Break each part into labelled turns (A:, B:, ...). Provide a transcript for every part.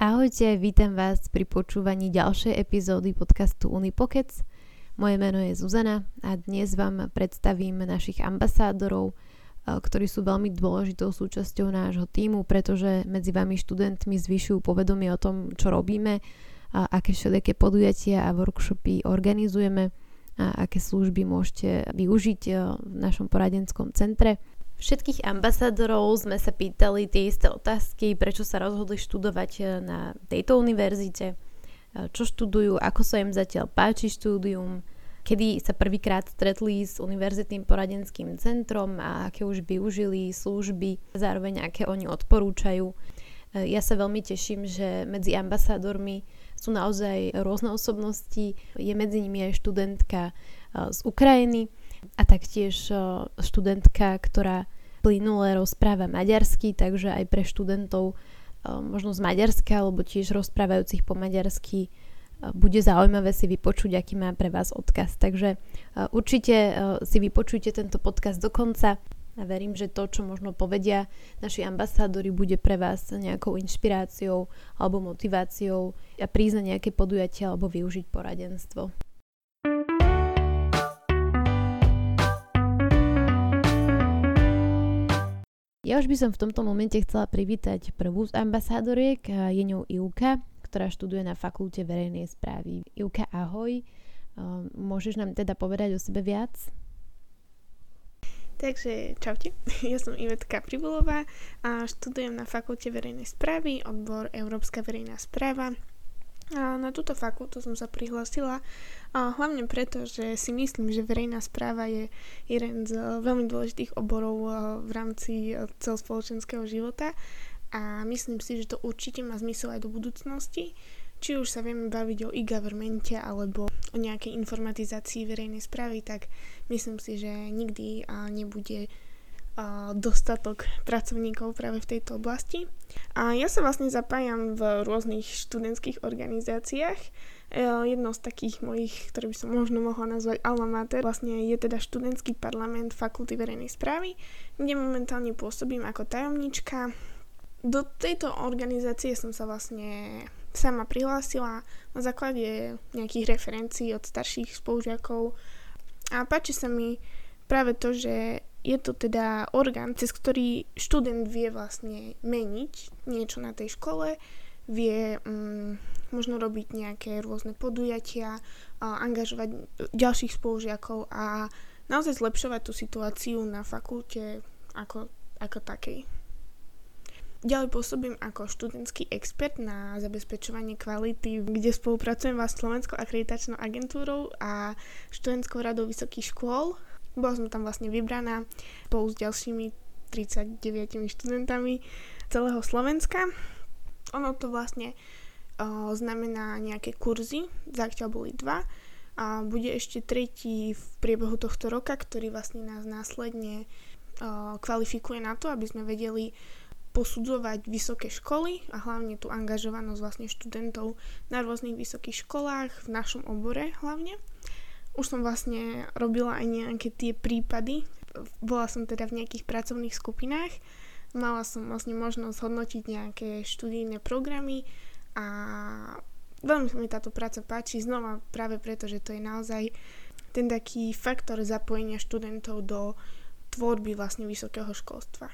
A: Ahojte, vítam vás pri počúvaní ďalšej epizódy podcastu Unipokec. Moje meno je Zuzana a dnes vám predstavím našich ambasádorov, ktorí sú veľmi dôležitou súčasťou nášho tímu, pretože medzi vami študentmi zvyšujú povedomie o tom, čo robíme, a aké všelijaké podujatia a workshopy organizujeme a aké služby môžete využiť v našom poradenskom centre. Všetkých ambasádorov sme sa pýtali tie isté otázky, prečo sa rozhodli študovať na tejto univerzite, čo študujú, ako sa im zatiaľ páči štúdium, kedy sa prvýkrát stretli s univerzitným poradenským centrom a aké už využili služby, zároveň aké oni odporúčajú. Ja sa veľmi teším, že medzi ambasádormi sú naozaj rôzne osobnosti, je medzi nimi aj študentka z Ukrajiny, a taktiež študentka, ktorá plynule rozpráva maďarsky, takže aj pre študentov možno z Maďarska alebo tiež rozprávajúcich po maďarsky bude zaujímavé si vypočuť, aký má pre vás odkaz. Takže určite si vypočujte tento podcast do konca a verím, že to, čo možno povedia naši ambasádori, bude pre vás nejakou inšpiráciou alebo motiváciou a prísť na nejaké podujatia alebo využiť poradenstvo. Ja už by som v tomto momente chcela privítať prvú z ambasádoriek, je ňou Ivka, ktorá študuje na fakulte verejnej správy. Ivka, ahoj, môžeš nám teda povedať o sebe viac?
B: Takže čaute, ja som Ivetka Pribulová a študujem na fakulte verejnej správy, odbor Európska verejná správa. A na túto fakultu som sa prihlásila hlavne preto, že si myslím, že verejná správa je jeden z veľmi dôležitých oborov v rámci celospoločenského života a myslím si, že to určite má zmysel aj do budúcnosti. Či už sa vieme baviť o e-governmente alebo o nejakej informatizácii verejnej správy, tak myslím si, že nikdy nebude dostatok pracovníkov práve v tejto oblasti. A ja sa vlastne zapájam v rôznych študentských organizáciách. Jednou z takých mojich, ktoré by som možno mohla nazvať alma mater, vlastne je teda študentský parlament Fakulty verejnej správy, kde momentálne pôsobím ako tajomníčka. Do tejto organizácie som sa vlastne sama prihlásila na základe nejakých referencií od starších spolužiakov a páči sa mi práve to, že je to teda orgán, cez ktorý študent vie vlastne meniť niečo na tej škole, vie možno robiť nejaké rôzne podujatia, angažovať ďalších spolužiakov a naozaj zlepšovať tú situáciu na fakulte ako takej. Ďalej pôsobím ako študentský expert na zabezpečovanie kvality, kde spolupracujem s Slovenskou akreditačnou agentúrou a študentskou radou vysokých škôl. Bola som tam vlastne vybraná spolu s ďalšími 39 študentami celého Slovenska. Ono to vlastne znamená nejaké kurzy, zatiaľ boli 2 a bude ešte 3 v priebehu tohto roka, ktorý vlastne nás následne kvalifikuje na to, aby sme vedeli posudzovať vysoké školy a hlavne tú angažovanosť vlastne študentov na rôznych vysokých školách, v našom obore hlavne. Už som vlastne robila aj nejaké tie prípady. Bola som teda v nejakých pracovných skupinách. Mala som vlastne možnosť hodnotiť nejaké študijné programy a veľmi sa mi táto práca páči znova práve preto, že to je naozaj ten taký faktor zapojenia študentov do tvorby vlastne vysokého školstva.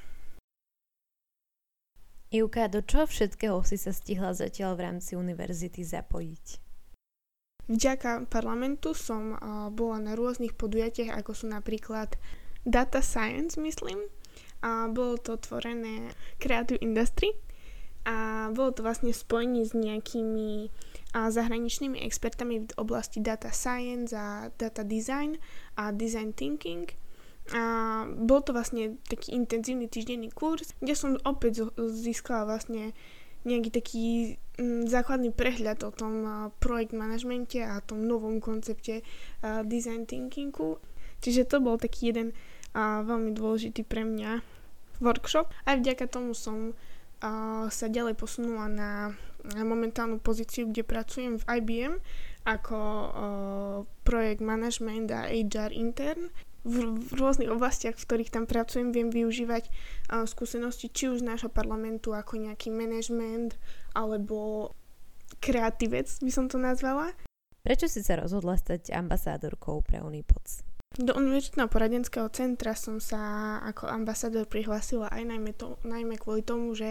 A: Ivka, do čoho všetkého si sa stihla zatiaľ v rámci univerzity zapojiť?
B: Vďaka parlamentu som bola na rôznych podujatiach, ako sú napríklad Data Science, myslím. A bolo to tvorené Creative Industry a bolo to vlastne spojenie s nejakými zahraničnými expertami v oblasti Data Science a Data Design a Design Thinking. A bol to vlastne taký intenzívny týždenný kurz, kde som opäť získala vlastne nejaký taký základný prehľad o tom projekt manažmente a tom novom koncepte design thinkingu. Čiže to bol taký jeden veľmi dôležitý pre mňa workshop. Aj vďaka tomu som sa ďalej posunula na momentálnu pozíciu, kde pracujem v IBM ako projekt management a HR intern v rôznych oblastiach, v ktorých tam pracujem, viem využívať skúsenosti či už z nášho parlamentu ako nejaký management alebo kreatívec, by som to nazvala.
A: Prečo si sa rozhodla stať ambasádorkou pre Unipods?
B: Do Univerzitného poradenského centra som sa ako ambasádor prihlásila aj najmä kvôli tomu, že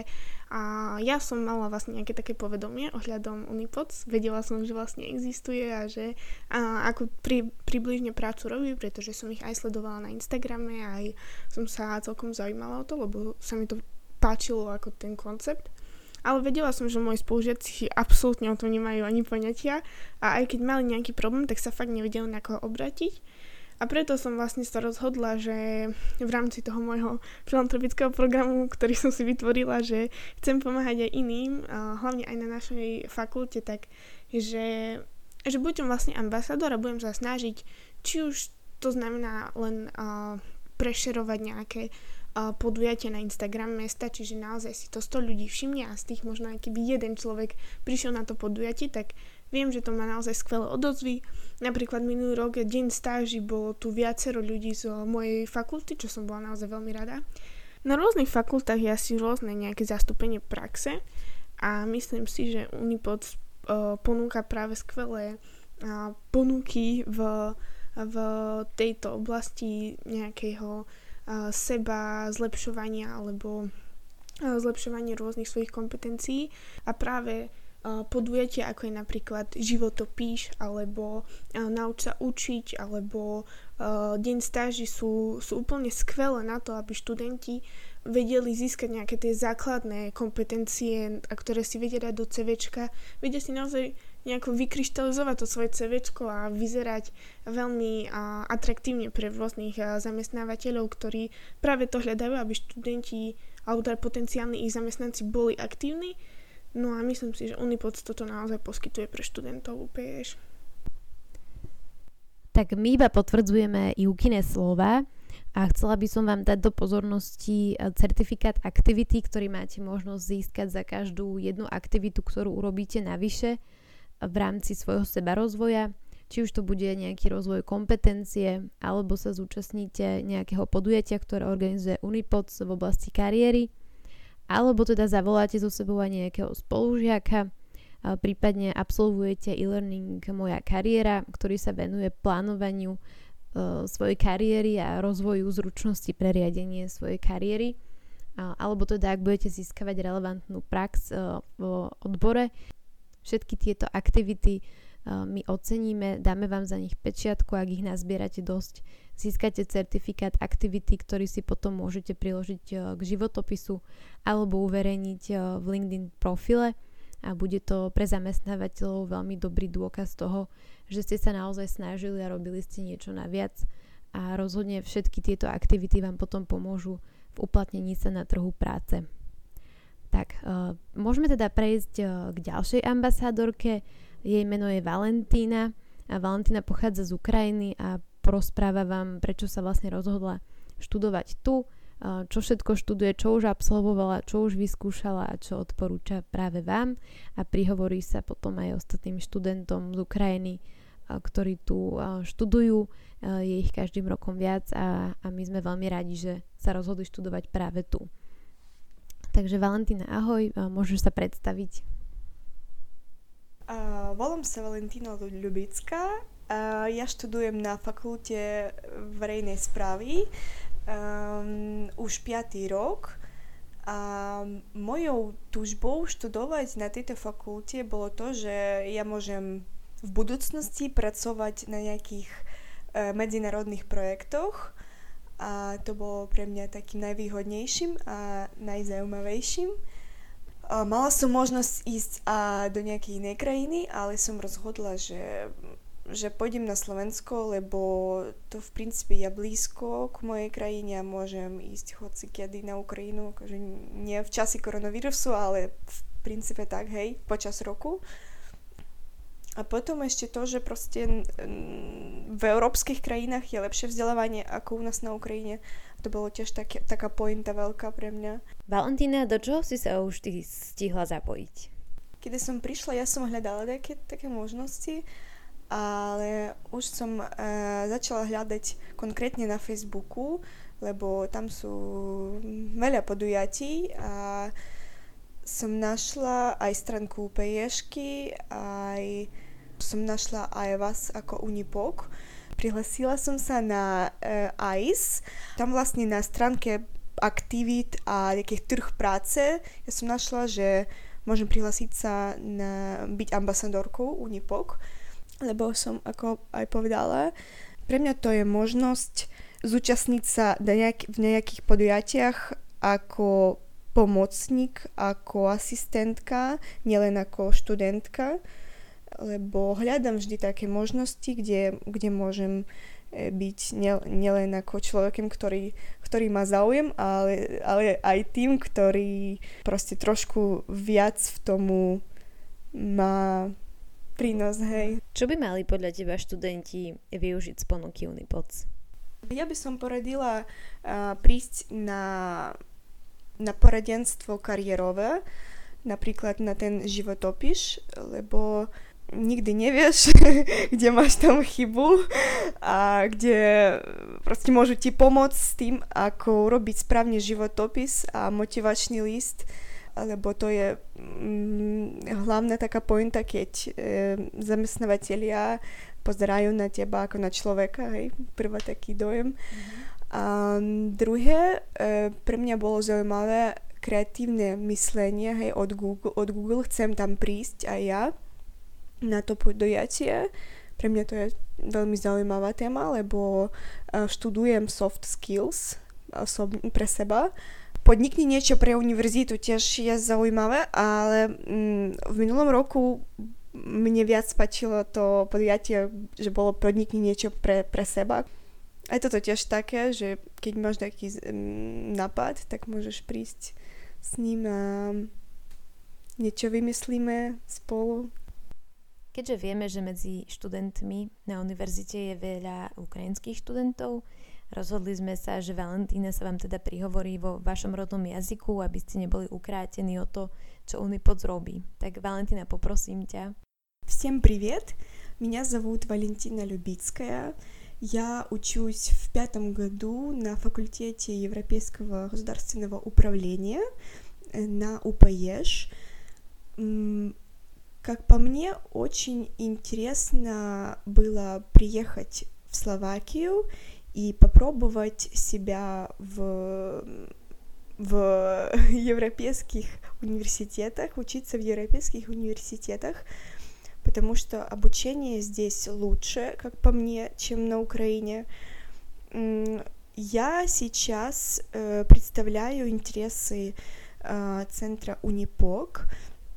B: ja som mala vlastne nejaké také povedomie ohľadom Unipods. Vedela som, že vlastne existuje a že ako približne prácu robí, pretože som ich aj sledovala na Instagrame a aj som sa celkom zaujímala o to, lebo sa mi to páčilo ako ten koncept. Ale vedela som, že moji spolužiaci absolútne o tom nemajú ani poňatia a aj keď mali nejaký problém, tak sa fakt nevedeli na koho obrátiť. A preto som vlastne sa rozhodla, že v rámci toho môjho filantropického programu, ktorý som si vytvorila, že chcem pomáhať aj iným, hlavne aj na našej fakulte, tak že budem vlastne ambasádor a budem sa snažiť, či už to znamená len prešerovať nejaké podujatia na Instagram mesta, čiže naozaj si to 100 ľudí všimne a z tých možno aj keby jeden človek prišiel na to podujatie, tak viem, že to má naozaj skvelé odozvy. Napríklad minulý rok deň stáži bolo tu viacero ľudí z mojej fakulty, čo som bola naozaj veľmi rada. Na rôznych fakultách je asi rôzne nejaké zastúpenie praxe a myslím si, že Unipods ponúka práve skvelé ponuky v tejto oblasti nejakého seba zlepšovania alebo zlepšovanie rôznych svojich kompetencií a práve podujatia, ako je napríklad životopíš, alebo nauč sa učiť, alebo deň stáži sú úplne skvelé na to, aby študenti vedeli získať nejaké tie základné kompetencie, ktoré si vedia dať do CVčka. Vedia si naozaj nejako vykryštalizovať to svoje CVčko a vyzerať veľmi atraktívne pre rôznych zamestnávateľov, ktorí práve to hľadajú, aby študenti alebo teda potenciálni ich zamestnanci boli aktívni. No a myslím si, že Unipods toto naozaj poskytuje pre študentov UPŠ.
A: Tak my iba potvrdzujeme Jukine slova a chcela by som vám dať do pozornosti certifikát aktivity, ktorý máte možnosť získať za každú jednu aktivitu, ktorú urobíte navyše v rámci svojho sebarozvoja. Či už to bude nejaký rozvoj kompetencie, alebo sa zúčastníte nejakého podujatia, ktoré organizuje Unipods v oblasti kariéry, alebo teda zavoláte so sebou aj nejakého spolužiaka, prípadne absolvujete e-learning Moja kariéra, ktorý sa venuje plánovaniu svojej kariéry a rozvoju zručnosti pre riadenie svojej kariéry, alebo teda ak budete získavať relevantnú prax v odbore. Všetky tieto aktivity my oceníme, dáme vám za nich pečiatku, ak ich nazbierate dosť, získate certifikát aktivity, ktorý si potom môžete priložiť k životopisu alebo uverejniť v LinkedIn profile a bude to pre zamestnávateľov veľmi dobrý dôkaz toho, že ste sa naozaj snažili a robili ste niečo naviac a rozhodne všetky tieto aktivity vám potom pomôžu v uplatnení sa na trhu práce. Tak, môžeme teda prejsť k ďalšej ambasádorke. Jej meno je Valentína a Valentína pochádza z Ukrajiny a porozpráva vám, prečo sa vlastne rozhodla študovať tu, čo všetko študuje, čo už absolvovala, čo už vyskúšala a čo odporúča práve vám a prihovorí sa potom aj ostatným študentom z Ukrajiny, ktorí tu študujú, je ich každým rokom viac a my sme veľmi radi, že sa rozhodli študovať práve tu. Takže Valentína, ahoj, môžeš sa predstaviť?
C: Volám sa Valentína Ľubická. Ja študujem na fakulte verejnej správy už 5. rok. Mojou túžbou študovať na tejto fakulte bolo to, že ja môžem v budúcnosti pracovať na nejakých medzinárodných projektoch. A to bolo pre mňa takým najvýhodnejším a najzaujímavejším. Mala som možnosť ísť do nejakej inej krajiny, ale som rozhodla, že pôjdem na Slovensko, lebo to v princípe je blízko k mojej krajine a môžem ísť hocikedy na Ukrajinu, akože nie v čase koronavírusu, ale v princípe tak, hej, počas roku. A potom ešte to, že proste v európskych krajinách je lepšie vzdelávanie ako u nás na Ukrajine. To bolo tiež taká pointa veľká pre mňa.
A: Valentína, do čoho si sa už ty stihla zapojiť?
C: Keď som prišla, ja som hľadala také možnosti ale už som začala hľadať konkrétne na Facebooku, lebo tam sú veľa podujatí a som našla aj stránku UPJŠky, aj som našla aj vás ako Unipok. Prihlasila som sa na ICE, tam vlastne na stránke aktivít a nejakých trh práce ja som našla, že môžem prihlasiť sa na byť ambasadorkou Unipok, lebo som, ako aj povedala, pre mňa to je možnosť zúčastniť sa v nejakých podujatiach ako pomocník, ako asistentka, nielen ako študentka, lebo hľadám vždy také možnosti, kde môžem byť nielen ako človekom, ktorý má záujem, ale aj tým, ktorý proste trošku viac v tomu má prínos, hej.
A: Čo by mali podľa teba študenti využiť z ponuky Unipods?
C: Ja by som poradila prísť na poradenstvo kariérové, napríklad na ten životopis, lebo nikdy nevieš, kde máš tam chybu a kde proste môžu ti pomôcť s tým, ako robiť správne životopis a motivačný list, lebo to je hlavná taká pointa, keď zamestnávateľia pozerajú na teba ako na človeka, hej, prvá taký dojem. A druhé, pre mňa bolo zaujímavé kreatívne myslenie, hej, od Google, chcem tam prísť aj ja na to podujatie. Pre mňa to je veľmi zaujímavá téma, lebo študujem soft skills pre seba. Podnikni niečo pre univerzitu tiež je zaujímavé, ale v minulom roku mne viac páčilo to podujatie, že bolo podnikni niečo pre seba. A je toto tiež také, že keď máš taký nápad, tak môžeš prísť s ním a niečo vymyslíme spolu.
A: Keďže vieme, že medzi študentmi na univerzite je veľa ukrajinských študentov, rozhodli sme sa, že Valentína sa vám teda prihovorí vo vašom rodnom jazyku, aby ste neboli ukrátení o to, čo Unipods robí. Tak Valentína, попросим тебя.
C: Всем привет! Меня зовут Валентина Любицкая. Я учусь в 5 году на факультете Европейского государственного управления на УПЕШ. Как по мне, очень интересно было приехать в Словакию и попробовать себя в европейских университетах, учиться в европейских университетах, потому что обучение здесь лучше, как по мне, чем на Украине. Я сейчас представляю интересы центра Унипок.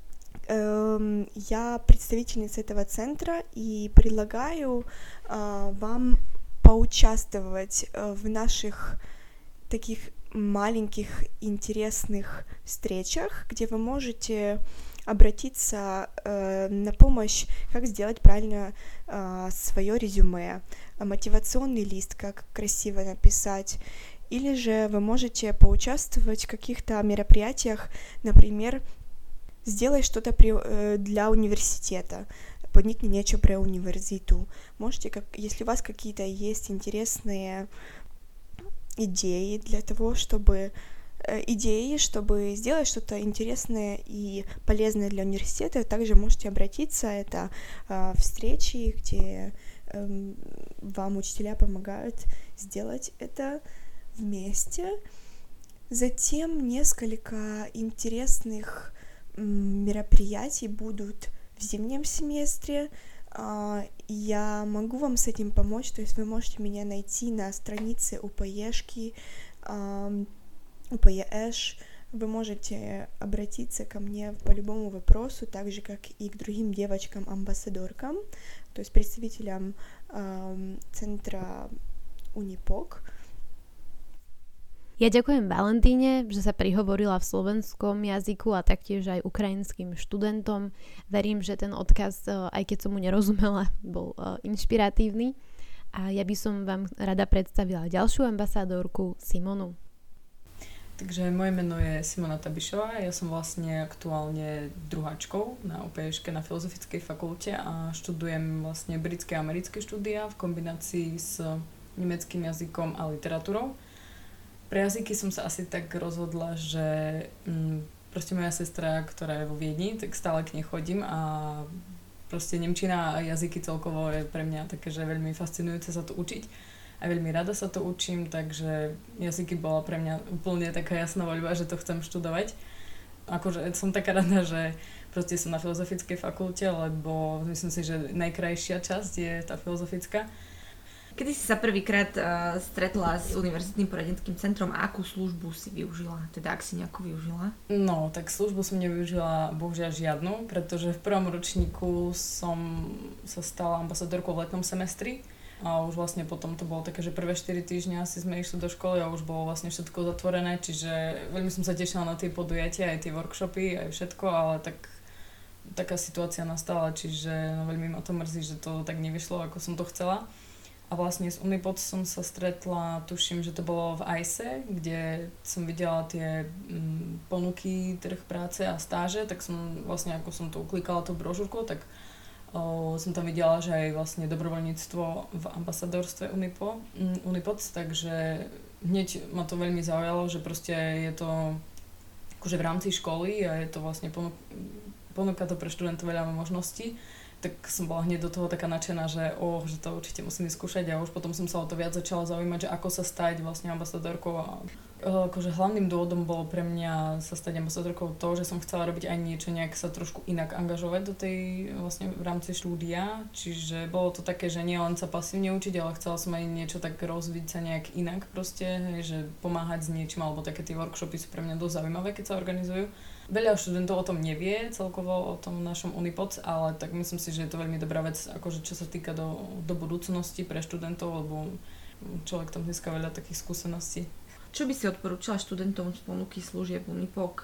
C: Я представительница этого центра и предлагаю вам поучаствовать в наших таких маленьких интересных встречах, где вы можете обратиться на помощь, как сделать правильно свое резюме, мотивационный лист, как красиво написать, или же вы можете поучаствовать в каких-то мероприятиях, например, сделай что-то для университета, подникни нечто про университету. Можете, если у вас какие-то есть интересные идеи для того, чтобы сделать что-то интересное и полезное для университета, также можете обратиться. Это встречи, где вам учителя помогают сделать это вместе. Затем несколько интересных мероприятий будут в зимнем семестре. Я могу вам с этим помочь, то есть вы можете меня найти на странице УПЕшки, УПЕШ. Вы можете обратиться ко мне по любому вопросу, так же, как и к другим девочкам-амбассадоркам, то есть представителям центра Унипок.
A: Ja ďakujem Valentíne, že sa prihovorila v slovenskom jazyku a taktiež aj ukrajinským študentom. Verím, že ten odkaz, aj keď som mu nerozumela, bol inšpiratívny. A ja by som vám rada predstavila ďalšiu ambasádorku, Simonu.
D: Takže moje meno je Simona Tabišová, ja som vlastne aktuálne druháčkou na UPŠ na Filozofickej fakulte a študujem vlastne britské a americké štúdia v kombinácii s nemeckým jazykom a literatúrou. Pre jazyky som sa asi tak rozhodla, že proste moja sestra, ktorá je vo Viedni, tak stále k nej chodím a proste nemčina a jazyky celkovo je pre mňa také, že veľmi fascinujúce sa to učiť. A veľmi rada sa to učím, takže jazyky bola pre mňa úplne taká jasná voľba, že to chcem študovať. Akože som taká rada, že proste som na Filozofickej fakulte, lebo myslím si, že najkrajšia časť je tá filozofická.
E: Kedy si sa prvýkrát stretla s Univerzitným poradenským centrom a akú službu si využila? Teda ak si nejakú využila?
D: No, tak službu som nevyužila bohužiaľ žiadnu, pretože v prvom ročníku som sa stala ambasadorkou v letnom semestri. A už vlastne potom to bolo také, že prvé 4 týždne asi sme išli do školy a už bolo vlastne všetko zatvorené, čiže veľmi som sa tešila na tie podujatia, aj tie workshopy, aj všetko, ale taká situácia nastala, čiže no, veľmi ma to mrzí, že to tak nevyšlo, ako som to chcela. A vlastne s Unipod som sa stretla, tuším, že to bolo v ICE, kde som videla tie ponuky, trh práce a stáže, tak som vlastne, ako som to uklikala tú brožúrku, tak som tam videla, že aj vlastne dobrovoľníctvo v ambasadorstve Unipod, takže hneď ma to veľmi zaujalo, že proste je to akože v rámci školy a je to vlastne ponúka to pre študentov veľa možností, tak som bola hneď do toho taká nadšená, že to určite musím vyskúšať a už potom som sa o to viac začala zaujímať, že ako sa stať vlastne ambasadorkou a akože hlavným dôvodom bolo pre mňa sa stať ambasadorkou to, že som chcela robiť aj niečo, nejak sa trošku inak angažovať do tej vlastne v rámci štúdia, čiže bolo to také, že nie len sa pasívne učiť, ale chcela som aj niečo tak rozviť sa nejak inak proste, že pomáhať s niečím, alebo také tie workshopy sú pre mňa dosť zaujímavé, keď sa organizujú. Veľa študentov o tom nevie, celkovo o tom našom Unipod, ale tak myslím si, že je to veľmi dobrá vec, akože čo sa týka do budúcnosti pre študentov, lebo človek tam získa veľa takých skúseností.
E: Čo by si odporúčala študentom z ponuky služieb Unipok?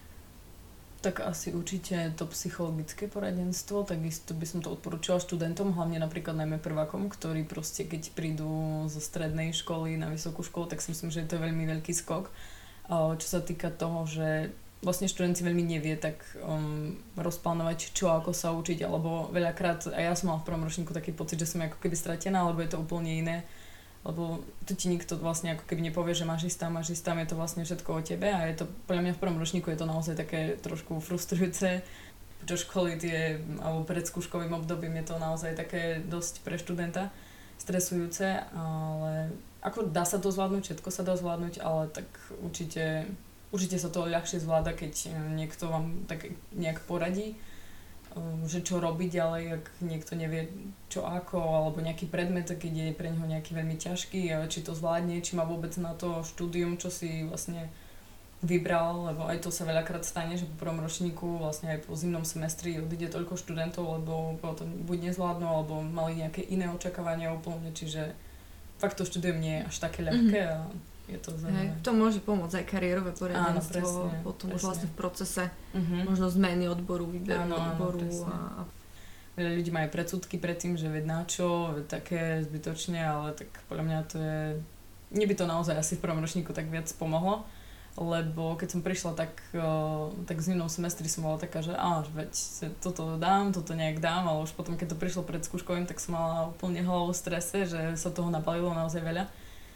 D: Tak asi určite to psychologické poradenstvo, takisto by som to odporúčala študentom, hlavne napríklad najmä prvákom, ktorí proste keď prídu zo strednej školy na vysokú školu, tak si myslím, že je to veľmi veľký skok. Čo sa týka toho, že vlastne študent si veľmi nevie tak rozplánovať, čo ako sa učiť, alebo veľakrát, a ja som mala v prvom ročníku taký pocit, že som ako keby stratená, alebo je to úplne iné, lebo tu ti nikto vlastne ako keby nepovie, že máš ísť tam, je to vlastne všetko o tebe a je to, podľa mňa v prvom ročníku je to naozaj také trošku frustrujúce, počas školy alebo pred skúškovým obdobím je to naozaj také dosť pre študenta stresujúce, ale ako dá sa to zvládnuť, všetko sa dá zvládnuť, ale tak určite sa to ľahšie zvláda, keď niekto vám tak nejak poradí, že čo robiť ďalej, ak niekto nevie čo ako, alebo nejaký predmet, keď je pre neho nejaký veľmi ťažký, či to zvládne, či má vôbec na to štúdium, čo si vlastne vybral, lebo aj to sa veľakrát stane, že po prvom ročníku, vlastne aj po zimnom semestri odíde toľko študentov, lebo to buď nezvládnu, alebo mali nejaké iné očakávania úplne, čiže fakt to štúdium nie je až také ľahké a je to zaujímavé.
E: To môže pomôcť aj kariérové poradenstvo, potom už vlastne v procese možno zmeny odboru, výberu odboru.
D: Veľa ľudí majú predsudky pred tým, že veď na čo, také zbytočne, ale tak podľa mňa to je... Mne by to naozaj asi v prvom ročníku tak viac pomohlo, lebo keď som prišla tak v zimnom semestri som bola taká, že veď toto dám, toto nejak dám, ale už potom keď to prišlo pred skúškovým, tak som mala úplne hlavu v strese, že sa toho nabalilo naozaj veľa.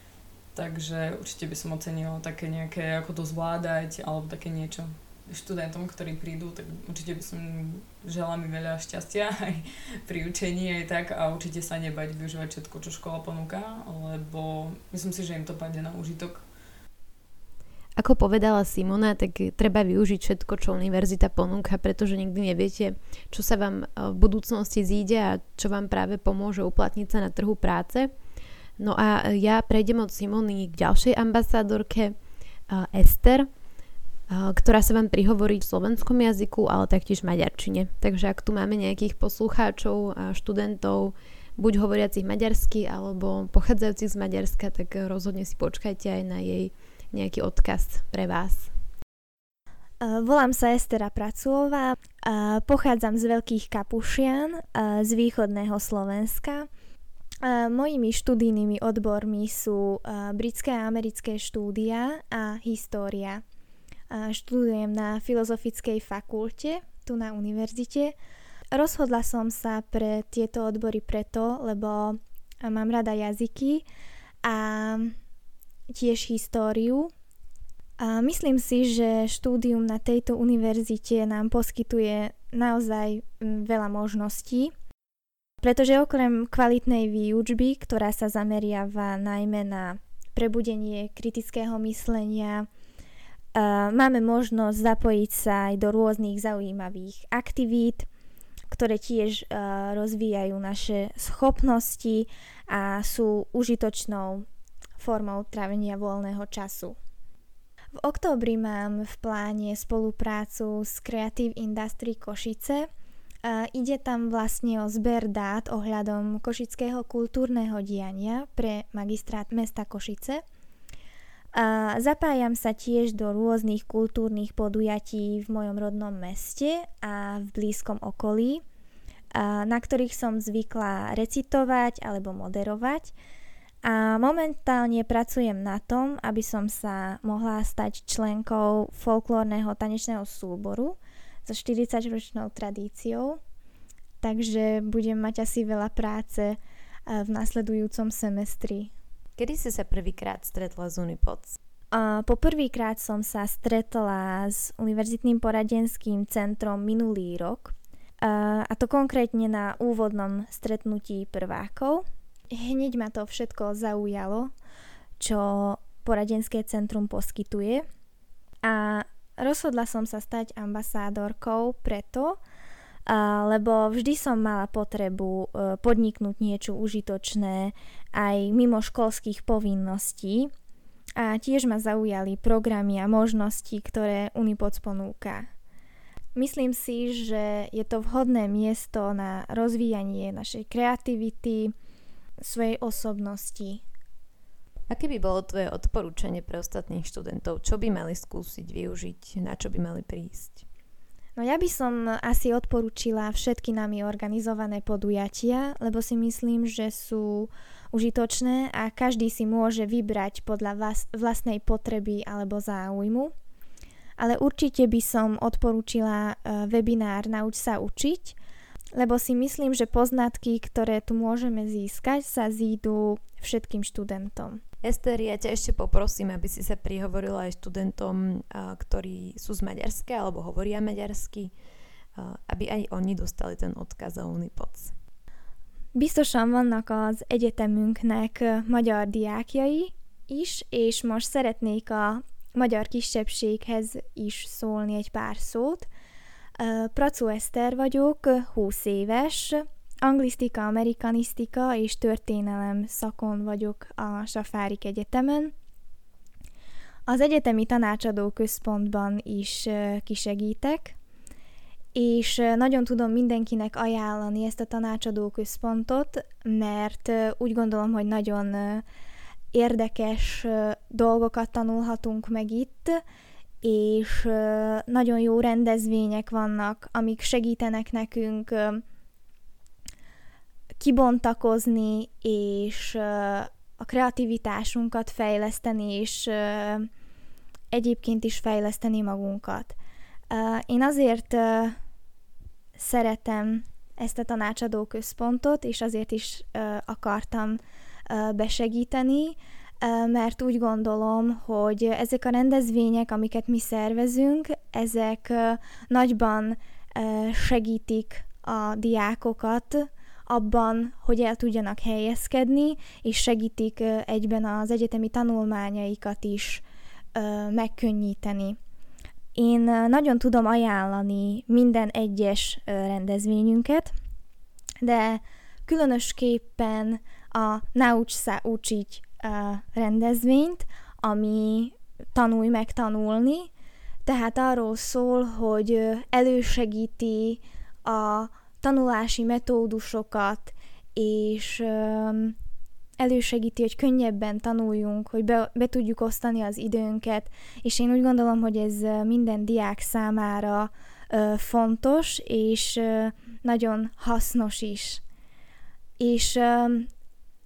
D: Takže určite by som ocenila také nejaké, ako to zvládať, alebo také niečo študentom, ktorí prídu, tak určite by som želala mi veľa šťastia aj pri učení aj tak a určite sa nebať využívať všetko, čo škola ponúka, lebo myslím si, že im to padne na úžitok.
A: Ako povedala Simona, tak treba využiť všetko, čo univerzita ponúka, pretože nikdy neviete, čo sa vám v budúcnosti zíde a čo vám práve pomôže uplatniť sa na trhu práce. No a ja prejdem od Simony k ďalšej ambasádorke Ester, ktorá sa vám prihovorí v slovenskom jazyku, ale taktiež v maďarčine. Takže ak tu máme nejakých poslucháčov a študentov, buď hovoriacich maďarsky, alebo pochádzajúcich z Maďarska, tak rozhodne si počkajte aj na jej nejaký odkaz pre vás.
F: Volám sa Estera Praculová, pochádzam z Veľkých Kapušian, z východného Slovenska. Mojimi študijnými odbormi sú britské a americké štúdia a história. Študujem na Filozofickej fakulte, tu na univerzite. Rozhodla som sa pre tieto odbory preto, lebo mám rada jazyky a tiež históriu. A myslím si, že štúdium na tejto univerzite nám poskytuje naozaj veľa možností, pretože okrem kvalitnej výučby, ktorá sa zameriava najmä na prebudenie kritického myslenia, máme možnosť zapojiť sa aj do rôznych zaujímavých aktivít, ktoré tiež rozvíjajú naše schopnosti a sú užitočnou formou trávenia voľného času. V októbri mám v pláne spoluprácu s Creative Industry Košice. Ide tam vlastne o zber dát ohľadom košického kultúrneho diania pre magistrát mesta Košice. Zapájam sa tiež do rôznych kultúrnych podujatí v mojom rodnom meste a v blízkom okolí, na ktorých som zvykla recitovať alebo moderovať. A momentálne pracujem na tom, aby som sa mohla stať členkou folklórneho tanečného súboru so 40-ročnou tradíciou, takže budem mať asi veľa práce v nasledujúcom semestri.
A: Kedy si sa prvýkrát stretla s Unipods?
F: Po prvýkrát som sa stretla s Univerzitným poradenským centrom minulý rok, a to konkrétne na úvodnom stretnutí prvákov. Hneď ma to všetko zaujalo, čo poradenské centrum poskytuje, a rozhodla som sa stať ambasádorkou preto, lebo vždy som mala potrebu podniknúť niečo užitočné aj mimo školských povinností, a tiež ma zaujali programy a možnosti, ktoré Unipods ponúka. Myslím si, že je to vhodné miesto na rozvíjanie našej kreativity, svojej osobnosti.
A: Aké by bolo tvoje odporúčanie pre ostatných študentov? Čo by mali skúsiť využiť? Na čo by mali prísť?
F: No ja by som asi odporúčila všetky nami organizované podujatia, lebo si myslím, že sú užitočné a každý si môže vybrať podľa vlastnej potreby alebo záujmu. Ale určite by som odporúčila webinár Nauč sa učiť, lebo si myslím, že poznatky, ktoré tu môžeme získať, sa zídu všetkým študentom.
A: Ester, ja ťa ešte poprosím, aby si sa prihovorila aj študentom, ktorí sú z Maďarska alebo hovoria maďarsky, aby aj oni dostali ten odkaz a Unipods.
F: Biztosan vannak az egyetemünknek magyar diákjai is, és most szeretnék a magyar kisebbséghez is szólni egy pár szót. Pracó Eszter vagyok, 20 éves, anglisztika, amerikanisztika és történelem szakon vagyok a Safárik Egyetemen. Az egyetemi tanácsadó központban is kisegítek, és nagyon tudom mindenkinek ajánlani ezt a tanácsadó központot, mert úgy gondolom, hogy nagyon érdekes dolgokat tanulhatunk meg itt, és nagyon jó rendezvények vannak, amik segítenek nekünk kibontakozni, és a kreativitásunkat fejleszteni, és egyébként is fejleszteni magunkat. Én azért szeretem ezt a tanácsadó központot, és azért is akartam besegíteni, mert úgy gondolom, hogy ezek a rendezvények, amiket mi szervezünk, ezek nagyban segítik a diákokat abban, hogy el tudjanak helyezkedni, és segítik egyben az egyetemi tanulmányaikat is megkönnyíteni. Én nagyon tudom ajánlani minden egyes rendezvényünket, de különösképpen a Nauč sa učiť rendezvényt, ami tanulj meg tanulni, tehát arról szól, hogy elősegíti a tanulási metódusokat, és elősegíti, hogy könnyebben tanuljunk, hogy be tudjuk osztani az időnket, és én úgy gondolom, hogy ez minden diák számára fontos, és nagyon hasznos is. És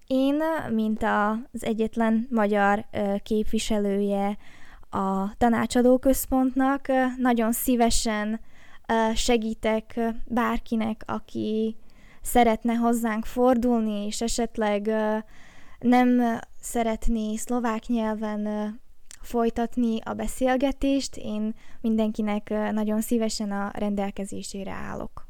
F: Én, mint az egyetlen magyar képviselője a tanácsadóközpontnak, nagyon szívesen segítek bárkinek, aki szeretne hozzánk fordulni, és esetleg nem szeretné szlovák nyelven folytatni a beszélgetést. Én mindenkinek nagyon szívesen a rendelkezésére állok.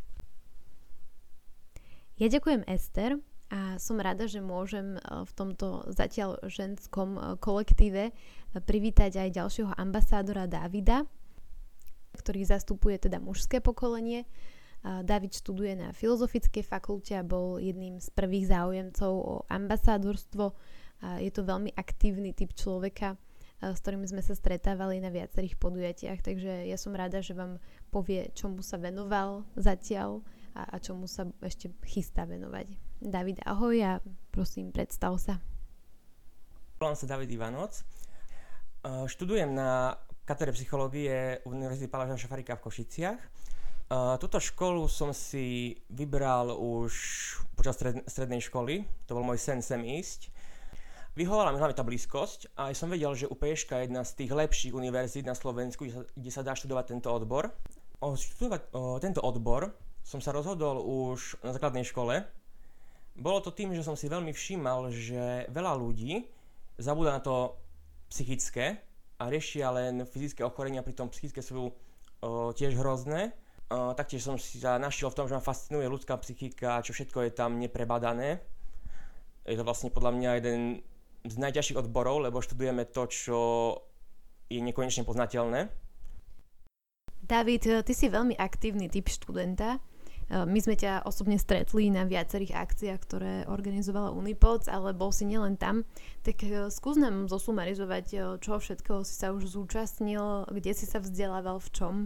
A: Ja ďakujem Ester a som rada, že môžem v tomto zatiaľ ženskom kolektíve privítať aj ďalšieho ambasádora Davida, ktorý zastupuje teda mužské pokolenie. David študuje na Filozofickej fakulte a bol jedným z prvých záujemcov o ambasádorstvo. Je to veľmi aktívny typ človeka, s ktorým sme sa stretávali na viacerých podujatiach, takže ja som rada, že vám povie, čomu sa venoval zatiaľ a čomu sa ešte chystá venovať. David, ahoj a prosím, predstav sa.
G: Volám sa David Ivanoc. Študujem na katedre psychológie Univerzity Pála Šafárika v Košiciach. Túto školu som si vybral už počas strednej školy. To bol môj sen sem ísť. Vyhovala mi hlavne tá blízkosť a som vedel, že UPŠ je jedna z tých lepších univerzít na Slovensku, kde sa dá študovať tento odbor. Študovať tento odbor som sa rozhodol už na základnej škole. Bolo to tým, že som si veľmi všímal, že veľa ľudí zabúda na to psychické a riešia len fyzické ochorenia, pritom psychické sú tiež hrozné. Taktiež som si sa našiel v tom, že ma fascinuje ľudská psychika, čo všetko je tam neprebadané. Je to vlastne podľa mňa jeden z najťažších odborov, lebo študujeme to, čo je nekonečne poznateľné.
A: David, ty si veľmi aktívny typ študenta. My sme ťa osobne stretli na viacerých akciách, ktoré organizovala Unipoc, ale bol si nielen tam. Tak skús nám zosumarizovať, čo všetkého si sa už zúčastnil, kde si sa vzdelával, v čom?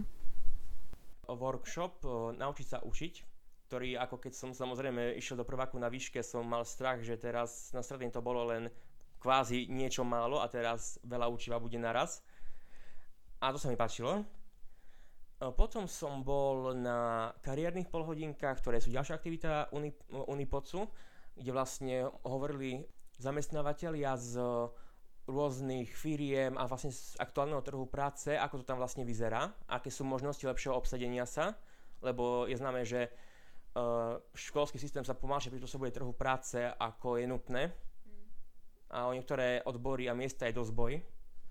G: Workshop Naučiť sa učiť, ktorý ako keď som samozrejme išiel do prváku na výške, som mal strach, že teraz na strednej to bolo len kvázi niečo málo a teraz veľa učiva bude naraz. A to sa mi páčilo. Potom som bol na kariérnych polhodinkách, ktoré sú ďalšia aktivita Unipocu, kde vlastne hovorili zamestnávateľia z rôznych firiem a vlastne z aktuálneho trhu práce, ako to tam vlastne vyzerá, aké sú možnosti lepšieho obsadenia sa, lebo je známe, že školský systém sa pomalšie prispôsobuje trhu práce, ako je nutné a o niektoré odbory a miesta je dosť boj.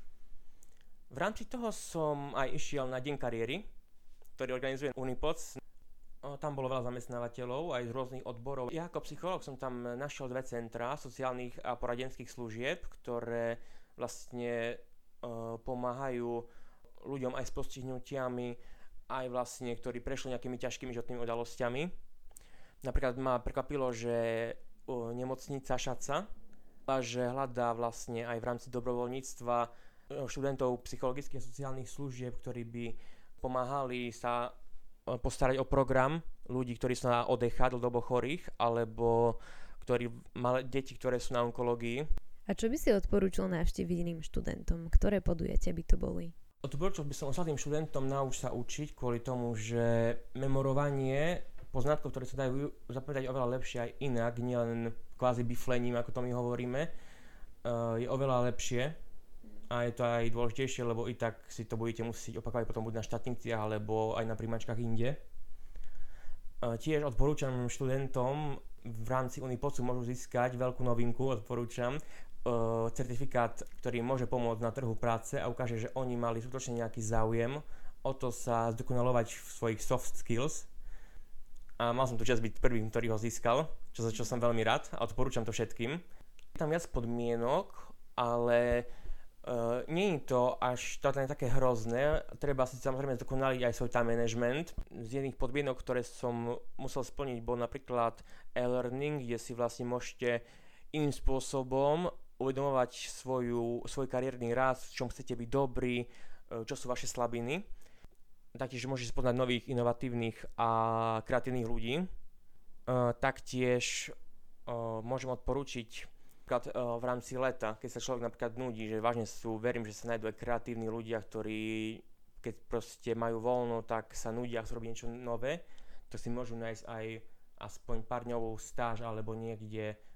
G: V rámci toho som aj išiel na deň kariéry, ktorý organizuje Unipoc. Tam bolo veľa zamestnávateľov aj z rôznych odborov. Ja ako psychológ som tam našiel 2 centrá sociálnych a poradenských služieb, ktoré vlastne pomáhajú ľuďom aj s postihnutiami, aj vlastne, ktorí prešli nejakými ťažkými životnými udalosťami. Napríklad ma prekvapilo, že nemocnica Šaca, že hľadá vlastne aj v rámci dobrovoľníctva študentov psychologických a sociálnych služieb, ktorí by pomáhali sa postarať o program ľudí, ktorí sú na ODH, dlhodobo chorých, alebo ktorí mali deti, ktoré sú na onkológii.
A: A čo by si odporúčil navštíviť iným študentom? Ktoré podujatia by to boli?
G: Odporúčil by som ostatným študentom Nauč sa učiť kvôli tomu, že memorovanie poznatkov, ktoré sa dajú zapamätať oveľa lepšie aj inak, nielen kvázi biflením, ako to my hovoríme, je oveľa lepšie. A je to aj dôležitejšie, lebo i tak si to budete musieť opakovať potom buď na štátniciach, alebo aj na prijímačkách inde. Tiež odporúčam študentom v rámci Unipocu môžu získať veľkú novinku, odporúčam certifikát, ktorý môže pomôcť na trhu práce a ukáže, že oni mali skutočne nejaký záujem o to sa zdokonalovať v svojich soft skills. A mal som tu časť byť prvým, ktorý ho získal, čo som veľmi rád a odporúčam to všetkým. Je tam viac podmienok, ale nie je to až také hrozné, treba si samozrejme zdokonaliť aj svoj time management. Z jedných podmienok, ktoré som musel splniť, bol napríklad e-learning, kde si vlastne môžete iným spôsobom uvedomovať svoj kariérny rast, v čom chcete byť dobrý, čo sú vaše slabiny. Taktiež môžete spoznať nových, inovatívnych a kreatívnych ľudí. Taktiež môžem odporúčiť v rámci leta, keď sa človek napríklad nudí, že vážne verím, že sa nájdú aj kreatívni ľudia, ktorí keď proste majú voľno, tak sa nudia a chcú robiť niečo nové, to si môžu nájsť aj aspoň pár dňovú stáž alebo niekde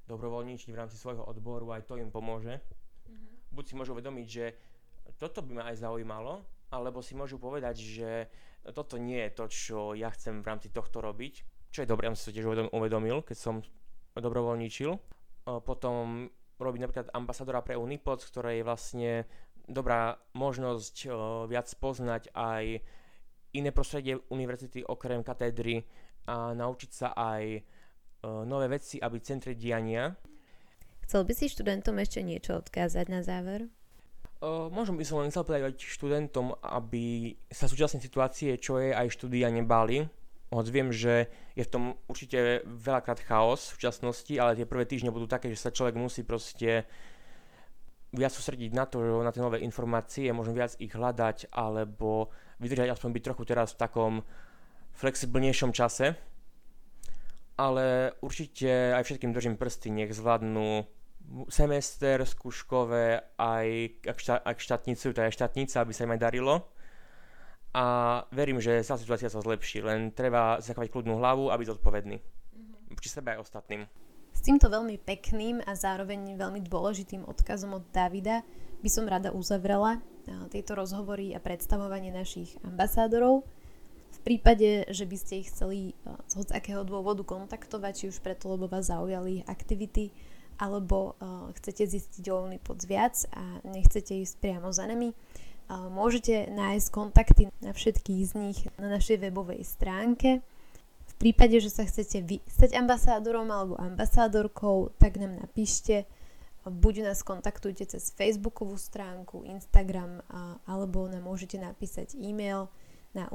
G: dobrovoľníčiť v rámci svojho odboru, aj to im pomôže. Buď si môžu uvedomiť, že toto by ma aj zaujímalo, alebo si môžu povedať, že toto nie je to, čo ja chcem v rámci tohto robiť, čo je dobré, ja som si tiež uvedomil, keď som dobrovoľníčil. Potom robiť napríklad ambasadora pre Unipoc, ktorá je vlastne dobrá možnosť viac poznať aj iné prostredie univerzity okrem katedry a naučiť sa aj nové veci a byť v centre diania.
A: Chcel by si študentom ešte niečo odkázať na záver?
G: Možno by som len chcel povedať študentom, aby sa súčasnej situácie, čo je aj štúdia, nebáli. Hoď viem, že je v tom určite veľakrát chaos v časnosti, ale tie prvé týždne budú také, že sa človek musí proste viac sústrediť na to, na tie nové informácie, možno viac ich hľadať, alebo vydržať aspoň byť trochu teraz v takom flexibilnejšom čase. Ale určite aj všetkým držím prsty, nech zvládnu semester, skúškové, aj ak štátnicu, to je štátnica, aby sa im aj darilo. A verím, že sa situácia sa zlepší, len treba zachovať kľudnú hlavu a byť zodpovedný. Či sebe aj ostatným.
A: S týmto veľmi pekným a zároveň veľmi dôležitým odkazom od Davida by som rada uzavrela tieto rozhovory a predstavovanie našich ambasádorov. V prípade, že by ste ich chceli z akého dôvodu kontaktovať, či už preto, lebo vás zaujali ich aktivity, alebo chcete zistiť o Unipoc viac a nechcete ísť priamo za nami, môžete nájsť kontakty na všetkých z nich na našej webovej stránke. V prípade, že sa chcete vy stať ambasádorom alebo ambasádorkou, tak nám napíšte, buď nás kontaktujte cez Facebookovú stránku, Instagram, alebo nám môžete napísať e-mail na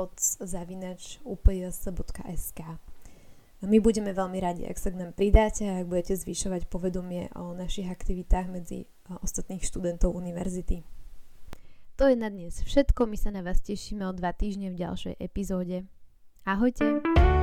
A: unipoc@upjs.sk. My budeme veľmi radi, ak sa k nám pridáte a ak budete zvyšovať povedomie o našich aktivitách medzi ostatných študentov univerzity. To je na dnes všetko, my sa na vás tešíme o 2 týždne v ďalšej epizóde. Ahojte!